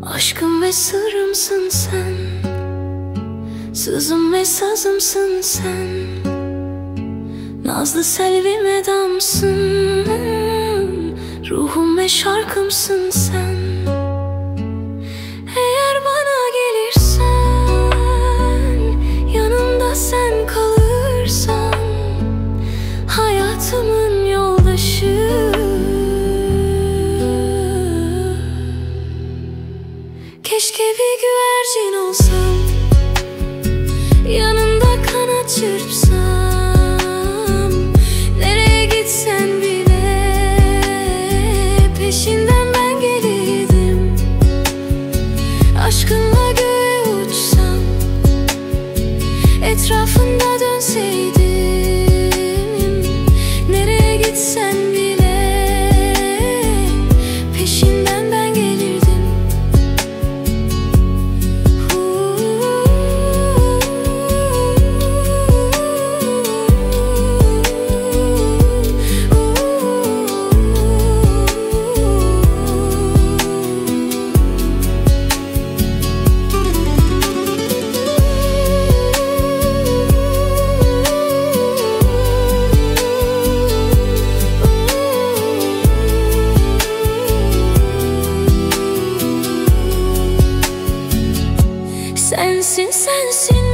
Aşkım ve sırrımsın sen, sızım ve sazımsın sen, nazlı selvim edamsın, ruhum ve şarkımsın sen. Eğer bana gelirsen, yanımda sen kalırsan, hayatımın yoldaşı. Keşke bir güvercin olsam, yanında kanat çırpsam, nereye gitsen bile peşinden ben gelirdim. Aşkınla göğe uçsam, etrafında dönseydim, nereye gitsen bile peşinden ben gelirdim. Sensin, sensin